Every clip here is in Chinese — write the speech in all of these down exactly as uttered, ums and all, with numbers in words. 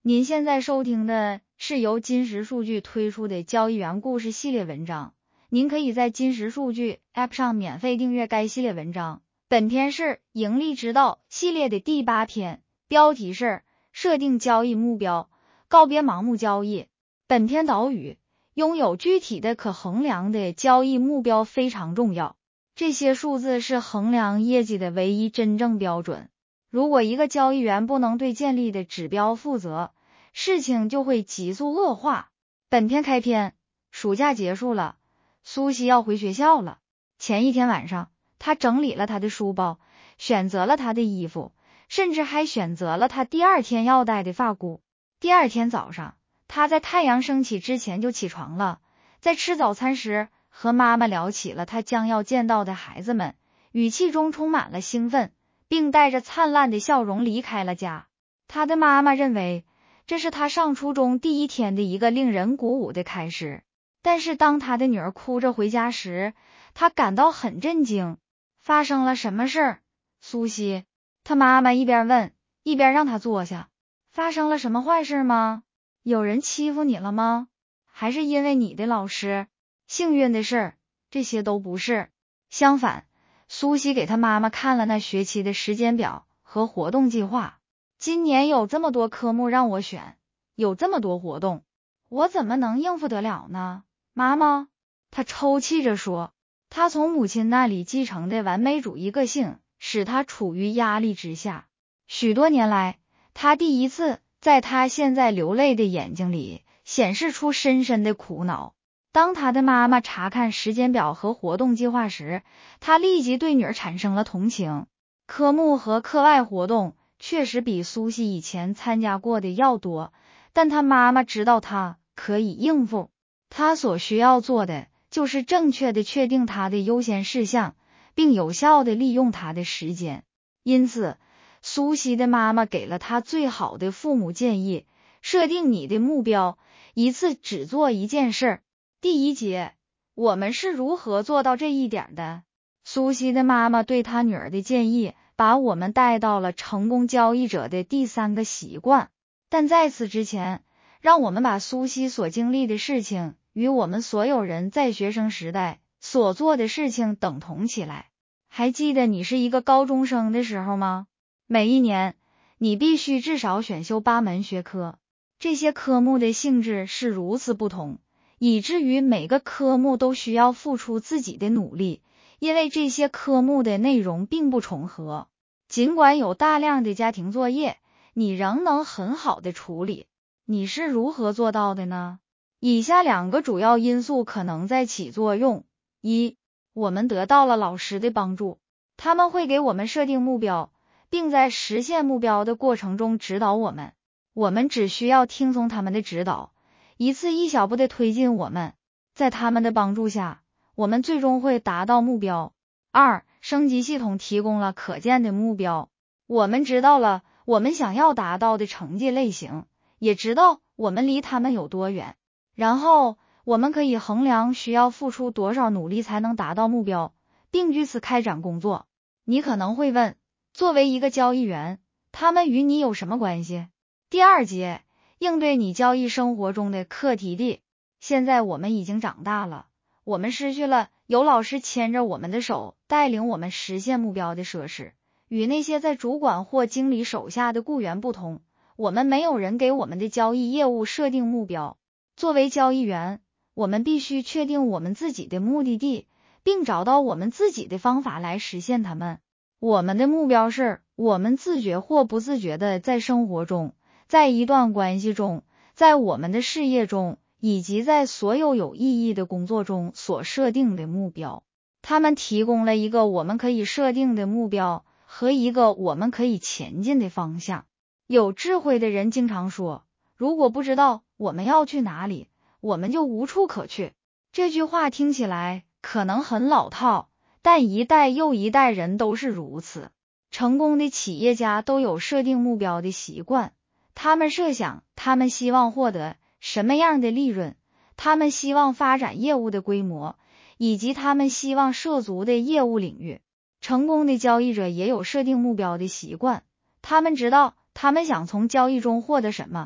您现在收听的是由金石数据推出的交易员故事系列文章，您可以在金石数据 App 上免费订阅该系列文章。本篇是盈利之道系列的第八篇，标题是设定交易目标，告别盲目交易。本篇导语：拥有具体的可衡量的交易目标非常重要，这些数字是衡量业绩的唯一真正标准。如果一个交易员不能对建立的指标负责，事情就会急速恶化。本篇开篇，暑假结束了，苏西要回学校了。前一天晚上，他整理了他的书包，选择了他的衣服，甚至还选择了他第二天要戴的发箍。第二天早上，他在太阳升起之前就起床了，在吃早餐时和妈妈聊起了他将要见到的孩子们，语气中充满了兴奋，并带着灿烂的笑容离开了家。他的妈妈认为这是他上初中第一天的一个令人鼓舞的开始，但是当他的女儿哭着回家时，他感到很震惊。发生了什么事？苏西，他妈妈一边问，一边让他坐下。发生了什么坏事吗？有人欺负你了吗？还是因为你的老师？幸运的是，这些都不是。相反，苏西给他妈妈看了那学期的时间表和活动计划。今年有这么多科目让我选，有这么多活动，我怎么能应付得了呢？妈妈，他抽泣着说，他从母亲那里继承的完美主义个性使他处于压力之下。许多年来，他第一次在他现在流泪的眼睛里显示出深深的苦恼。当他的妈妈查看时间表和活动计划时，他立即对女儿产生了同情。科目和课外活动确实比苏西以前参加过的要多，但他妈妈知道他可以应付。他所需要做的就是正确的确定他的优先事项，并有效的利用他的时间。因此，苏西的妈妈给了他最好的父母建议：设定你的目标，一次只做一件事。第一节，我们是如何做到这一点的？苏西的妈妈对他女儿的建议把我们带到了成功交易者的第三个习惯。但在此之前，让我们把苏西所经历的事情与我们所有人在学生时代所做的事情等同起来。还记得你是一个高中生的时候吗？每一年，你必须至少选修八门学科，这些科目的性质是如此不同，以至于每个科目都需要付出自己的努力。因为这些科目的内容并不重合，尽管有大量的家庭作业，你仍能很好的处理。你是如何做到的呢？以下两个主要因素可能在起作用。一，我们得到了老师的帮助，他们会给我们设定目标，并在实现目标的过程中指导我们。我们只需要听从他们的指导，一次一小步的推进我们。在他们的帮助下，我们最终会达到目标。二，升级系统提供了可见的目标，我们知道了我们想要达到的成绩类型，也知道我们离他们有多远，然后我们可以衡量需要付出多少努力才能达到目标，并据此开展工作。你可能会问，作为一个交易员，他们与你有什么关系？第二节，应对你交易生活中的课题地。现在我们已经长大了，我们失去了有老师牵着我们的手带领我们实现目标的设施。与那些在主管或经理手下的雇员不同，我们没有人给我们的交易业务设定目标。作为交易员，我们必须确定我们自己的目的地，并找到我们自己的方法来实现它们。我们的目标是我们自觉或不自觉的在生活中，在一段关系中，在我们的事业中，以及在所有有意义的工作中所设定的目标。他们提供了一个我们可以设定的目标和一个我们可以前进的方向。有智慧的人经常说，如果不知道我们要去哪里，我们就无处可去。这句话听起来可能很老套，但一代又一代人都是如此。成功的企业家都有设定目标的习惯，他们设想他们希望获得什么样的利润，他们希望发展业务的规模，以及他们希望涉足的业务领域。成功的交易者也有设定目标的习惯，他们知道他们想从交易中获得什么，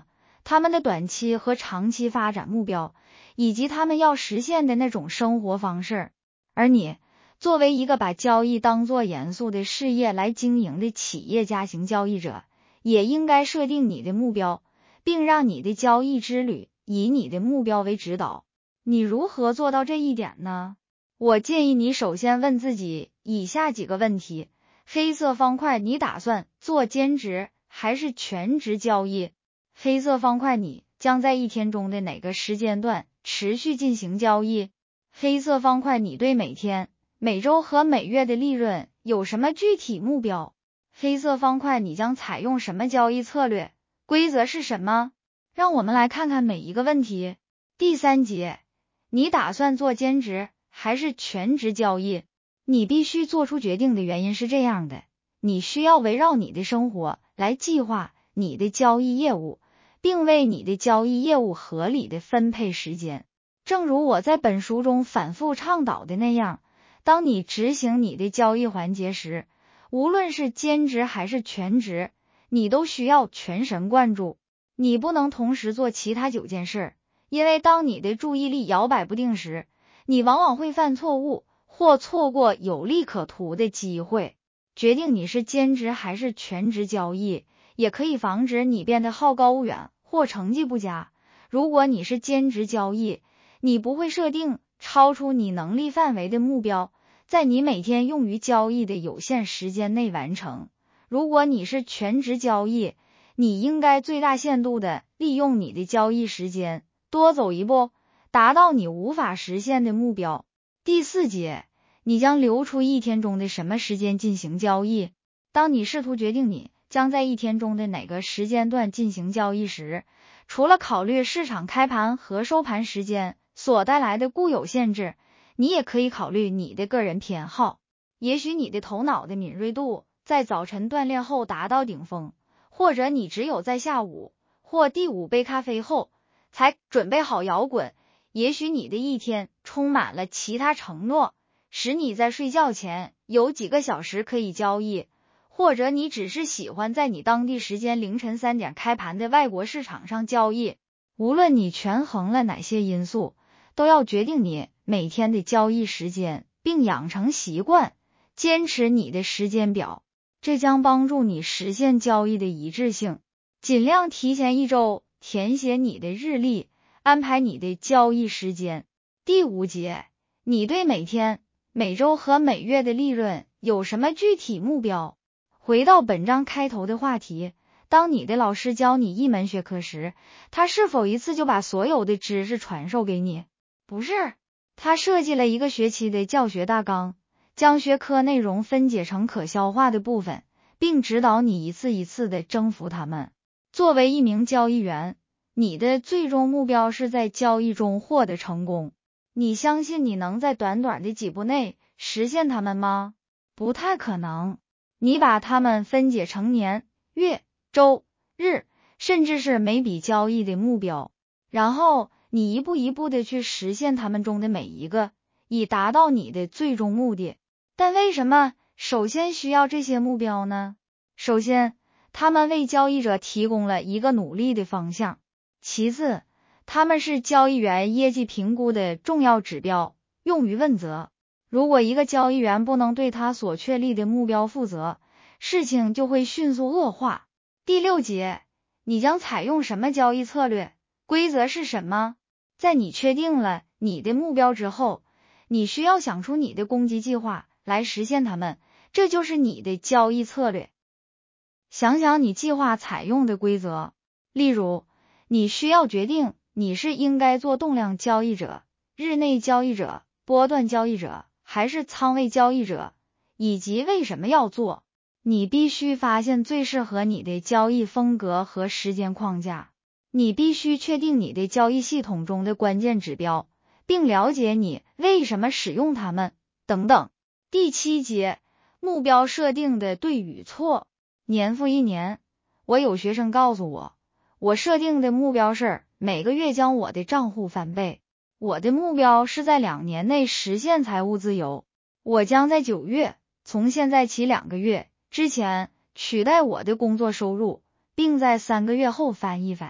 他们的短期和长期发展目标，以及他们要实现的那种生活方式。而你作为一个把交易当作严肃的事业来经营的企业家型交易者，也应该设定你的目标，并让你的交易之旅以你的目标为指导。你如何做到这一点呢？我建议你首先问自己以下几个问题。黑色方块，你打算做兼职还是全职交易？黑色方块，你将在一天中的哪个时间段持续进行交易？黑色方块，你对每天、每周和每月的利润有什么具体目标？黑色方块，你将采用什么交易策略？规则是什么？让我们来看看每一个问题。第三节，你打算做兼职还是全职交易？你必须做出决定的原因是这样的，你需要围绕你的生活来计划你的交易业务，并为你的交易业务合理的分配时间。正如我在本书中反复倡导的那样，当你执行你的交易环节时，无论是兼职还是全职，你都需要全神贯注。你不能同时做其他九件事，因为当你的注意力摇摆不定时，你往往会犯错误，或错过有利可图的机会。决定你是兼职还是全职交易，也可以防止你变得好高骛远或成绩不佳。如果你是兼职交易，你不会设定超出你能力范围的目标，在你每天用于交易的有限时间内完成。如果你是全职交易，你应该最大限度的利用你的交易时间，多走一步，达到你无法实现的目标。第四节，你将留出一天中的什么时间进行交易？当你试图决定你将在一天中的哪个时间段进行交易时，除了考虑市场开盘和收盘时间所带来的固有限制，你也可以考虑你的个人偏好。也许你的头脑的敏锐度在早晨锻炼后达到顶峰，或者你只有在下午或第五杯咖啡后才准备好摇滚。也许你的一天充满了其他承诺，使你在睡觉前有几个小时可以交易，或者你只是喜欢在你当地时间凌晨三点开盘的外国市场上交易。无论你权衡了哪些因素，都要决定你每天的交易时间，并养成习惯，坚持你的时间表，这将帮助你实现交易的一致性。尽量提前一周填写你的日历，安排你的交易时间。第五节，你对每天、每周和每月的利润有什么具体目标？回到本章开头的话题，当你的老师教你一门学科时，他是否一次就把所有的知识传授给你？不是，他设计了一个学期的教学大纲，将学科内容分解成可消化的部分，并指导你一次一次地征服它们。作为一名交易员，你的最终目标是在交易中获得成功。你相信你能在短短的几步内实现它们吗？不太可能。你把它们分解成年、月、周、日，甚至是每笔交易的目标，然后你一步一步的去实现它们中的每一个，以达到你的最终目的。但为什么首先需要这些目标呢？首先，他们为交易者提供了一个努力的方向。其次，他们是交易员业绩评估的重要指标，用于问责。如果一个交易员不能对他所确立的目标负责，事情就会迅速恶化。第六节，你将采用什么交易策略？规则是什么？在你确定了你的目标之后，你需要想出你的攻击计划来实现它们，这就是你的交易策略。想想你计划采用的规则，例如，你需要决定你是应该做动量交易者、日内交易者、波段交易者，还是仓位交易者，以及为什么要做。你必须发现最适合你的交易风格和时间框架。你必须确定你的交易系统中的关键指标，并了解你为什么使用它们，等等。第七节，目标设定的对与错。年复一年，我有学生告诉我，我设定的目标是每个月将我的账户翻倍。我的目标是在两年内实现财务自由。我将在九月，从现在起两个月之前取代我的工作收入，并在三个月后翻一番。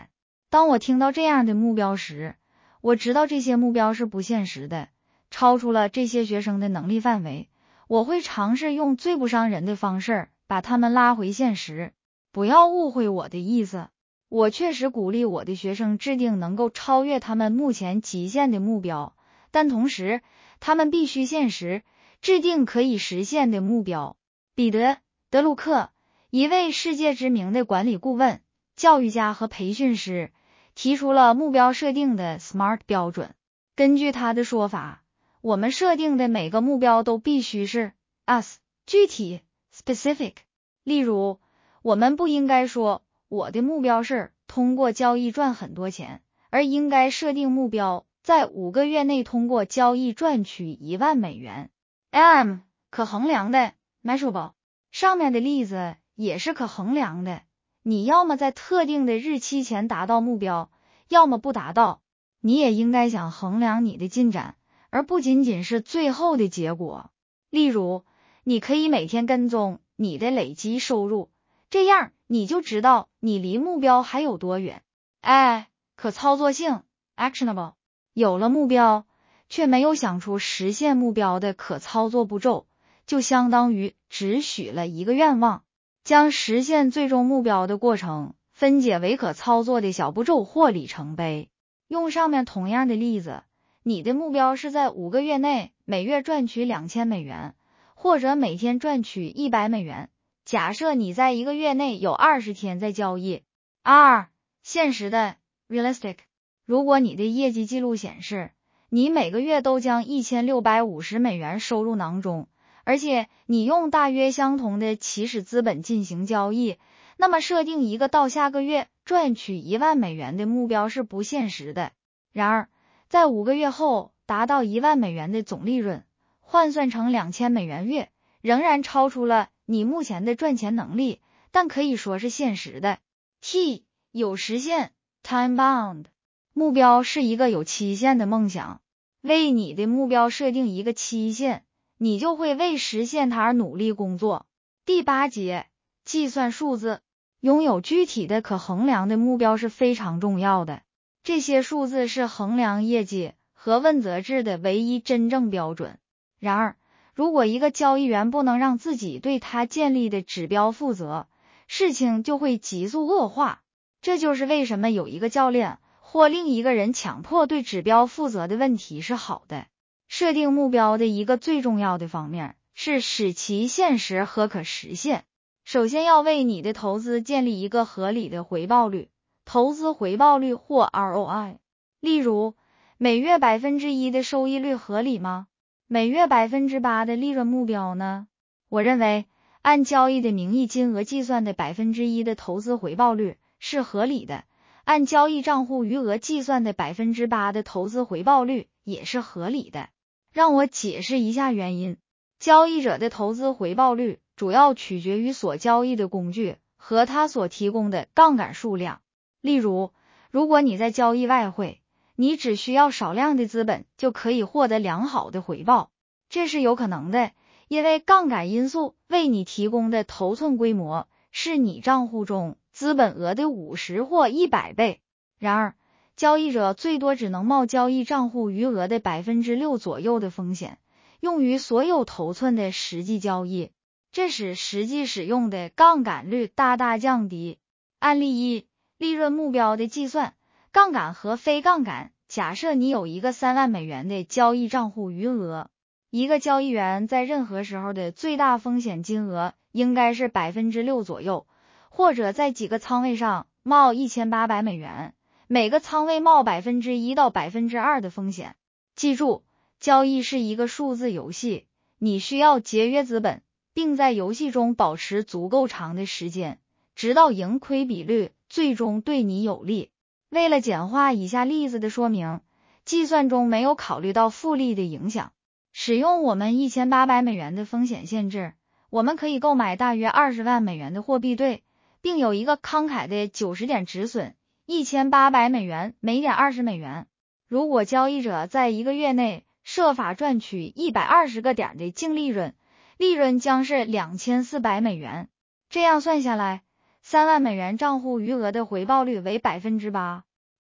当我听到这样的目标时，我知道这些目标是不现实的，超出了这些学生的能力范围。我会尝试用最不伤人的方式把他们拉回现实。不要误会我的意思，我确实鼓励我的学生制定能够超越他们目前极限的目标，但同时他们必须现实，制定可以实现的目标。彼得·德鲁克，一位世界知名的管理顾问、教育家和培训师，提出了目标设定的 SMART 标准。根据他的说法，我们设定的每个目标都必须是 us 具体 specific。例如，我们不应该说我的目标是通过交易赚很多钱，而应该设定目标在五个月内通过交易赚取一万美元。M 可衡量的 measurable， 上面的例子也是可衡量的，你要么在特定的日期前达到目标，要么不达到。你也应该想衡量你的进展，而不仅仅是最后的结果。例如，你可以每天跟踪你的累积收入，这样你就知道你离目标还有多远。哎，可操作性 actionable， 有了目标却没有想出实现目标的可操作步骤，就相当于只许了一个愿望。将实现最终目标的过程分解为可操作的小步骤或里程碑。用上面同样的例子，你的目标是在五个月内每月赚取两千美元，或者每天赚取一百美元。假设你在一个月内有二十天在交易。二、现实的 realistic， 如果你的业绩记录显示你每个月都将一千六百五十美元收入囊中，而且你用大约相同的起始资本进行交易，那么设定一个到下个月赚取一万美元的目标是不现实的。然而，在五个月后达到一万美元的总利润，换算成两千美元月，仍然超出了你目前的赚钱能力，但可以说是现实的。T 有实现 time bound， 目标是一个有期限的梦想，为你的目标设定一个期限，你就会为实现它而努力工作。第八节，计算数字，拥有具体的可衡量的目标是非常重要的。这些数字是衡量业绩和问责制的唯一真正标准。然而，如果一个交易员不能让自己对他建立的指标负责，事情就会急速恶化。这就是为什么有一个教练或另一个人强迫对指标负责的问题是好的。设定目标的一个最重要的方面是使其现实和可实现。首先要为你的投资建立一个合理的回报率，投资回报率或 R O I。例如，每月百分之一的收益率合理吗？每月百分之八的利润目标呢？我认为，按交易的名义金额计算的百分之一的投资回报率是合理的，按交易账户余额计算的百分之八的投资回报率也是合理的。让我解释一下原因。交易者的投资回报率主要取决于所交易的工具和他所提供的杠杆数量。例如，如果你在交易外汇，你只需要少量的资本就可以获得良好的回报，这是有可能的，因为杠杆因素为你提供的头寸规模是你账户中资本额的五十或一百倍。然而，交易者最多只能冒交易账户余额的 百分之六 左右的风险，用于所有头寸的实际交易，这使实际使用的杠杆率大大降低。案例一，利润目标的计算，杠杆和非杠杆。假设你有一个三万美元的交易账户余额，一个交易员在任何时候的最大风险金额应该是 百分之六 左右，或者在几个仓位上冒一千八百美元，每个仓位冒 百分之一 到 百分之二 的风险。记住，交易是一个数字游戏，你需要节约资本，并在游戏中保持足够长的时间，直到盈亏比率最终对你有利。为了简化以下例子的说明，计算中没有考虑到复利的影响。使用我们一千八百美元的风险限制，我们可以购买大约二十万美元的货币对，并有一个慷慨的九十点止损，一千八百美元，每点二十美元。如果交易者在一个月内设法赚取一百二十个点的净利润，利润将是两千四百美元。这样算下来，三万美元账户余额的回报率为 百分之八。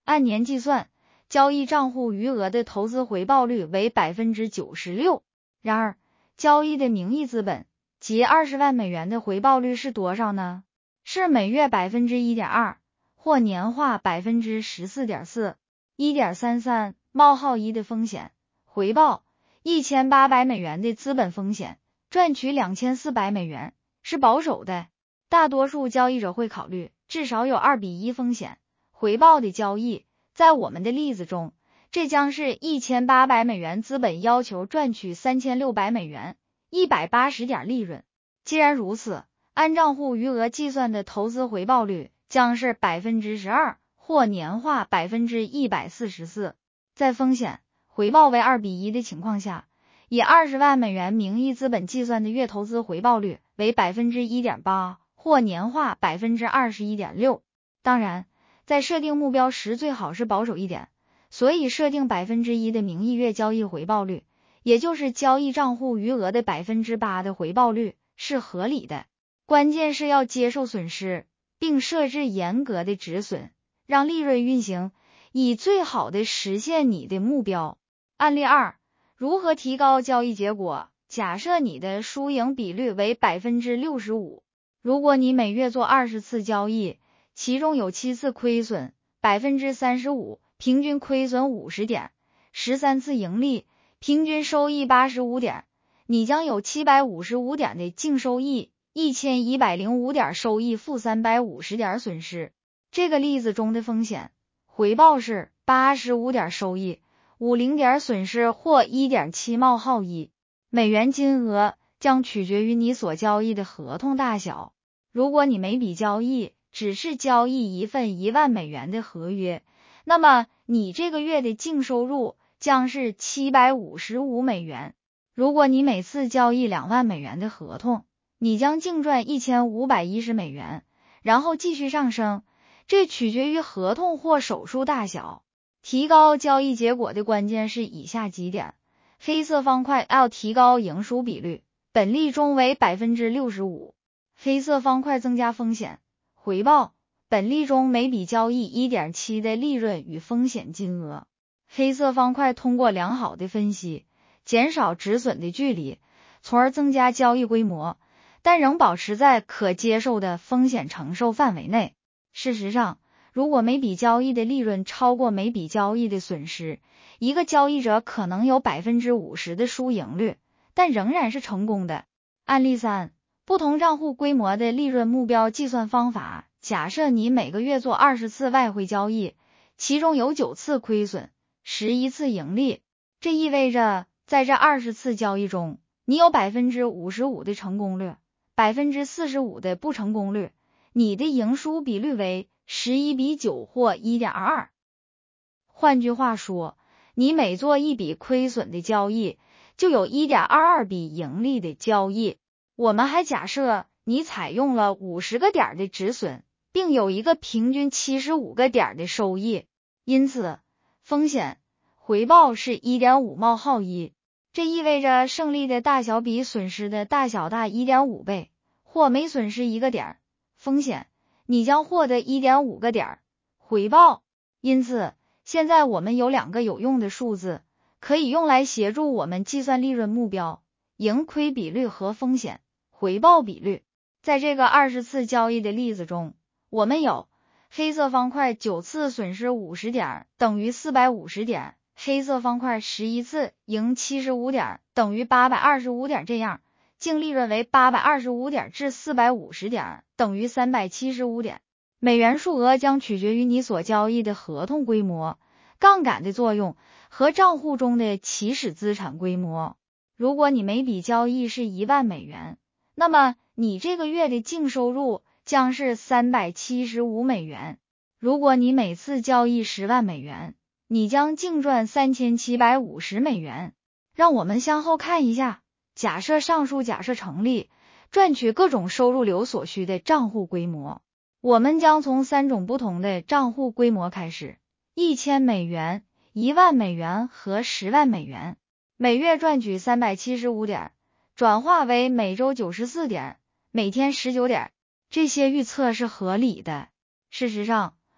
按年计算，交易账户余额的投资回报率为 百分之九十六。 然而，交易的名义资本即二十万美元的回报率是多少呢？是每月 百分之一点二， 或年化 百分之十四点四。 一点三三 冒号一的风险回报，一千八百美元的资本风险，赚取两千四百美元是保守的。大多数交易者会考虑至少有二比一风险回报的交易。在我们的例子中，这将是一千八百美元资本要求赚取三千六百美元，一百八十点利润。既然如此，按账户余额计算的投资回报率将是 百分之十二， 或年化 百分之一百四十四。 在风险回报为二比一的情况下，以二十万美元名义资本计算的月投资回报率为 百分之一点八， 或年化 百分之二十一点六。 当然，在设定目标时最好是保守一点，所以设定 百分之一 的名义月交易回报率，也就是交易账户余额的 百分之八 的回报率是合理的。关键是要接受损失，并设置严格的止损，让利润运行，以最好的实现你的目标。案例二，如何提高交易结果？假设你的输赢比率为 百分之六十五， 如果你每月做二十次交易，其中有七次亏损 百分之三十五， 平均亏损五十点，十三次盈利，平均收益八十五点，你将有七百五十五点的净收益，一千一百零五点收益，负三百五十点损失。这个例子中的风险回报是八十五点收益，五十点损失，或 一点七 冒号一。美元金额将取决于你所交易的合同大小。如果你每笔交易只是交易一份一万美元的合约，那么你这个月的净收入将是七百五十五美元。如果你每次交易两万美元的合同，你将净赚一千五百一十美元，然后继续上升。这取决于合同或手术大小。提高交易结果的关键是以下几点。黑色方块 L 提高赢输比率，本例中为 百分之六十五。黑色方块增加风险回报，本例中每笔交易 一点七 的利润与风险金额。黑色方块通过良好的分析，减少止损的距离，从而增加交易规模，但仍保持在可接受的风险承受范围内。事实上，如果每笔交易的利润超过每笔交易的损失，一个交易者可能有 百分之五十 的输赢率，但仍然是成功的。案例三，不同账户规模的利润目标计算方法。假设你每个月做二十次外汇交易，其中有九次亏损，十一次盈利。这意味着在这二十次交易中，你有 百分之五十五 的成功率， 百分之四十五 的不成功率。你的赢输比率为十一比九，或 一点二二。 换句话说，你每做一笔亏损的交易，就有 一点二二 笔盈利的交易。我们还假设你采用了五十个点的止损，并有一个平均七十五个点的收益。因此，风险回报是 一点五 冒号一。这意味着胜利的大小比损失的大小大 一点五 倍，或每损失一个点风险，你将获得 一点五 个点回报。因此，现在我们有两个有用的数字，可以用来协助我们计算利润目标：盈亏比率和风险回报比率。在这个二十次交易的例子中，我们有黑色方块九次损失五十点等于四百五十点，黑色方块十一次赢七十五点等于八百二十五点，这样净利润为八百二十五点至四百五十点等于三百七十五点。美元数额将取决于你所交易的合同规模、杠杆的作用和账户中的起始资产规模。如果你每笔交易是一万美元，那么你这个月的净收入将是三百七十五美元。如果你每次交易十万美元，你将净赚三千七百五十美元。让我们向后看一下，假设上述假设成立，赚取各种收入流所需的账户规模。我们将从三种不同的账户规模开始：一千美元、一万美元和十万美元。每月赚取三百七十五点，转化为每周九十四点，每天十九点。这些预测是合理的。事实上，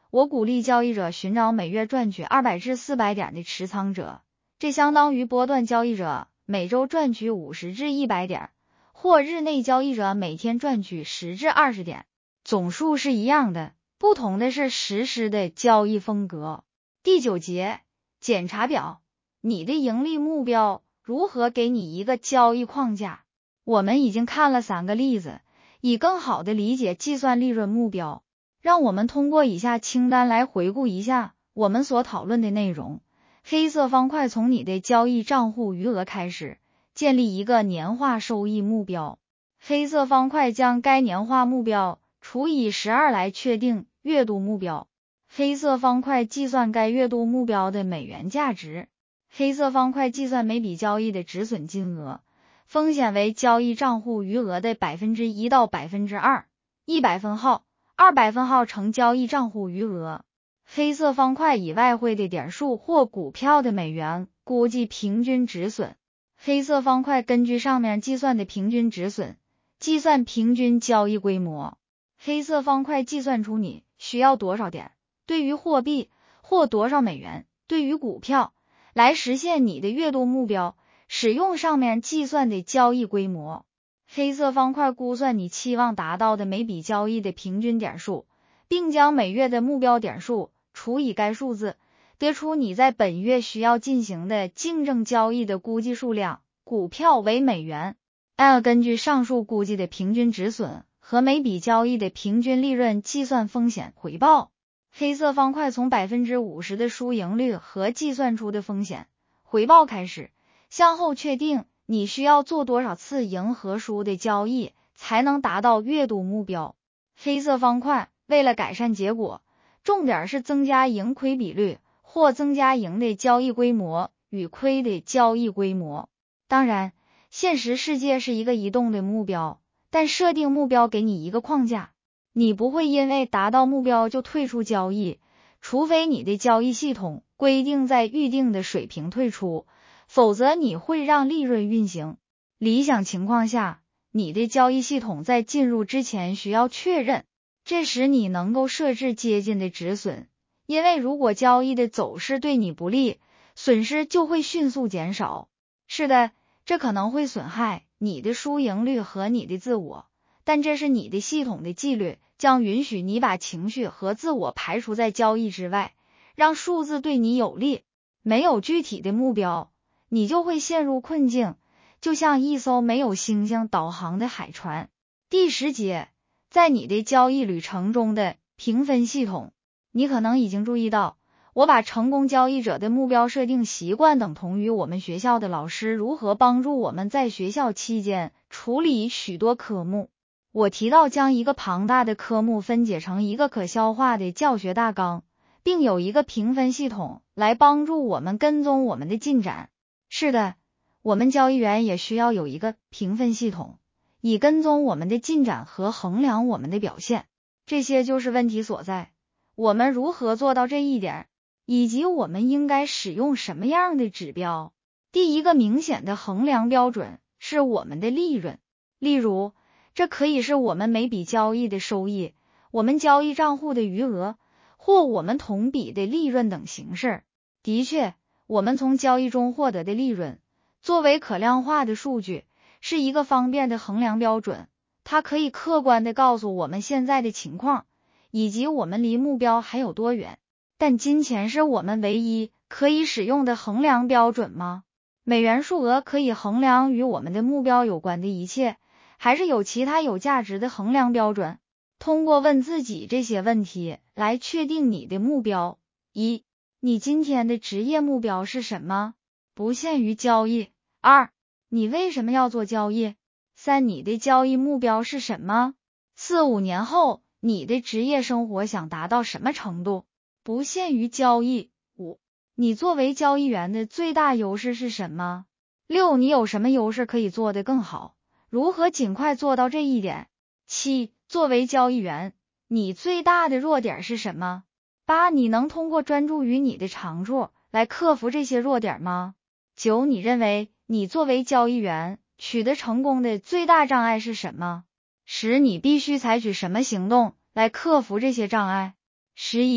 我鼓励交易者寻找每月赚取二百至四百点的持仓者，这相当于波段交易者每周赚取五十至一百点，或日内交易者每天赚取十至二十点，总数是一样的，不同的是实施的交易风格。第九节，检查表，你的盈利目标如何给你一个交易框架。我们已经看了三个例子，以更好的理解计算利润目标，让我们通过以下清单来回顾一下我们所讨论的内容。黑色方块从你的交易账户余额开始，建立一个年化收益目标。黑色方块将该年化目标除以十二来确定月度目标。黑色方块计算该月度目标的美元价值。黑色方块计算每笔交易的止损金额，风险为交易账户余额的 百分之一 到 百分之二， 一百分号，二百分号乘交易账户余额。黑色方块以外汇的点数或股票的美元估计平均止损。黑色方块根据上面计算的平均止损，计算平均交易规模。黑色方块计算出你需要多少点，对于货币，或多少美元，对于股票，来实现你的月度目标，使用上面计算的交易规模。黑色方块估算你期望达到的每笔交易的平均点数，并将每月的目标点数除以该数字，得出你在本月需要进行的竞争交易的估计数量。股票为美元。L 根据上述估计的平均止损和每笔交易的平均利润计算风险回报。黑色方块从 百分之五十 的输赢率和计算出的风险回报开始，向后确定你需要做多少次赢和输的交易才能达到月度目标。黑色方块为了改善结果，重点是增加盈亏比率或增加赢的交易规模与亏的交易规模。当然，现实世界是一个移动的目标，但设定目标给你一个框架，你不会因为达到目标就退出交易，除非你的交易系统规定在预定的水平退出，否则你会让利润运行。理想情况下，你的交易系统在进入之前需要确认，这时你能够设置接近的止损，因为如果交易的走势对你不利，损失就会迅速减少。是的，这可能会损害你的输赢率和你的自我，但这是你的系统的纪律，将允许你把情绪和自我排除在交易之外，让数字对你有利。没有具体的目标，你就会陷入困境，就像一艘没有星星导航的海船。第十节，在你的交易旅程中的评分系统。你可能已经注意到，我把成功交易者的目标设定习惯等同于我们学校的老师如何帮助我们在学校期间处理许多科目。我提到将一个庞大的科目分解成一个可消化的教学大纲，并有一个评分系统来帮助我们跟踪我们的进展。是的，我们交易员也需要有一个评分系统，以跟踪我们的进展和衡量我们的表现。这些就是问题所在，我们如何做到这一点，以及我们应该使用什么样的指标。第一个明显的衡量标准是我们的利润，例如，这可以是我们每笔交易的收益，我们交易账户的余额，或我们同比的利润等形式。的确，我们从交易中获得的利润，作为可量化的数据，是一个方便的衡量标准，它可以客观地告诉我们现在的情况，以及我们离目标还有多远。但金钱是我们唯一可以使用的衡量标准吗？美元数额可以衡量与我们的目标有关的一切，还是有其他有价值的衡量标准？通过问自己这些问题来确定你的目标。一、你今天的职业目标是什么？不限于交易。二、你为什么要做交易？三、你的交易目标是什么？四五年后，你的职业生活想达到什么程度？不限于交易。五、你作为交易员的最大优势是什么？六、你有什么优势可以做得更好？如何尽快做到这一点？七、作为交易员，你最大的弱点是什么？八、你能通过专注于你的长处来克服这些弱点吗？九、你认为你作为交易员取得成功的最大障碍是什么？十、你必须采取什么行动来克服这些障碍？十一、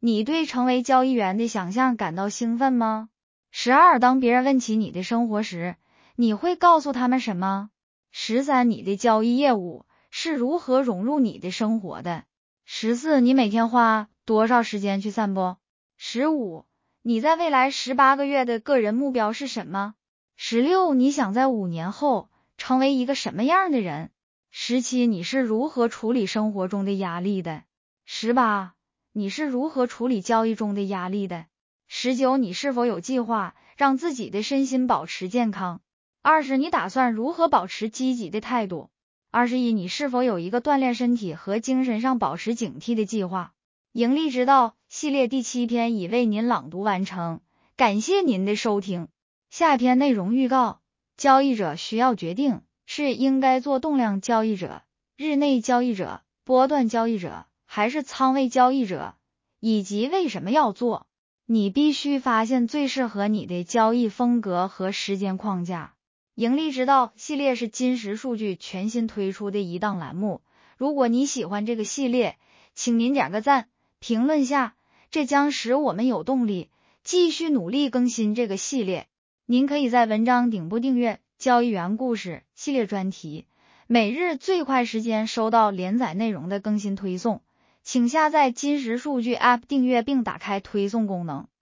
你对成为交易员的想象感到兴奋吗？十二当别人问起你的生活时，你会告诉他们什么？十三你的交易业务是如何融入你的生活的？十四你每天花多少时间去散步？十五你在未来十八个月的个人目标是什么？十六你想在五年后成为一个什么样的人？十七你是如何处理生活中的压力的？十八你是如何处理交易中的压力的？十九你是否有计划让自己的身心保持健康？二十你打算如何保持积极的态度？二十一你是否有一个锻炼身体和精神上保持警惕的计划？盈利之道系列第七篇已为您朗读完成，感谢您的收听。下篇内容预告：交易者需要决定是应该做动量交易者、日内交易者、波段交易者还是仓位交易者，以及为什么要做。你必须发现最适合你的交易风格和时间框架。盈利之道系列是金石数据全新推出的一档栏目，如果你喜欢这个系列，请您点个赞，评论下，这将使我们有动力继续努力更新这个系列。您可以在文章顶部订阅交易员故事系列专题，每日最快时间收到连载内容的更新推送，请下载金石数据 App 订阅并打开推送功能。